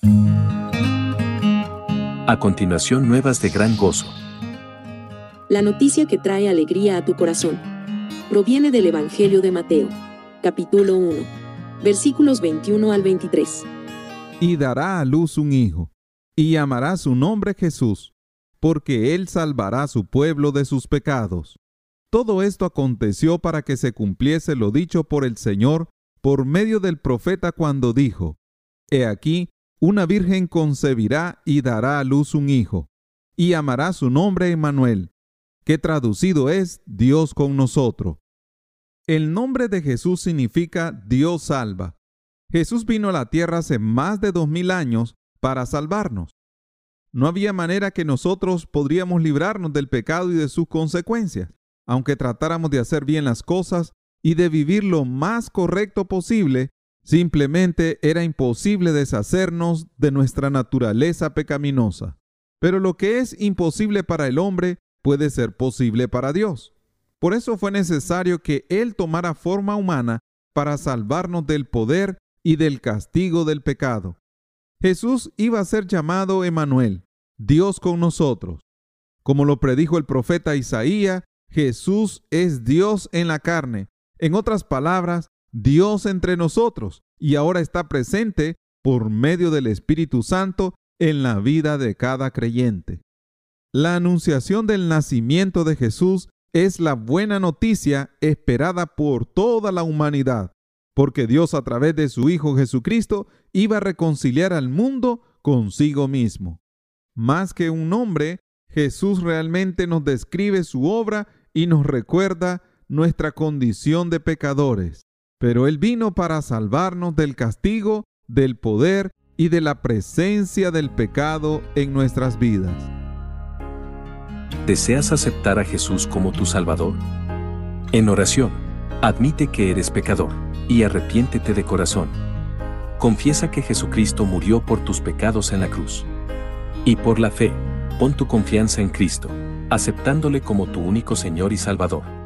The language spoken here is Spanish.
A continuación, nuevas de gran gozo. La noticia que trae alegría a tu corazón proviene del Evangelio de Mateo, capítulo 1, versículos 21 al 23. Y dará a luz un hijo, y llamará su nombre Jesús, porque él salvará a su pueblo de sus pecados. Todo esto aconteció para que se cumpliese lo dicho por el Señor por medio del profeta cuando dijo: He aquí, una virgen concebirá y dará a luz un hijo, y llamará su nombre Emmanuel, que traducido es Dios con nosotros. El nombre de Jesús significa Dios salva. Jesús vino a la tierra hace más de 2000 años para salvarnos. No había manera que nosotros podríamos librarnos del pecado y de sus consecuencias, aunque tratáramos de hacer bien las cosas y de vivir lo más correcto posible. Simplemente era imposible deshacernos de nuestra naturaleza pecaminosa. Pero lo que es imposible para el hombre puede ser posible para Dios. Por eso fue necesario que Él tomara forma humana para salvarnos del poder y del castigo del pecado. Jesús iba a ser llamado Emmanuel, Dios con nosotros. Como lo predijo el profeta Isaías, Jesús es Dios en la carne. En otras palabras, Dios entre nosotros, y ahora está presente por medio del Espíritu Santo en la vida de cada creyente. La anunciación del nacimiento de Jesús es la buena noticia esperada por toda la humanidad, porque Dios a través de su Hijo Jesucristo iba a reconciliar al mundo consigo mismo. Más que un nombre, Jesús realmente nos describe su obra y nos recuerda nuestra condición de pecadores. Pero Él vino para salvarnos del castigo, del poder y de la presencia del pecado en nuestras vidas. ¿Deseas aceptar a Jesús como tu Salvador? En oración, admite que eres pecador y arrepiéntete de corazón. Confiesa que Jesucristo murió por tus pecados en la cruz. Y por la fe, pon tu confianza en Cristo, aceptándole como tu único Señor y Salvador.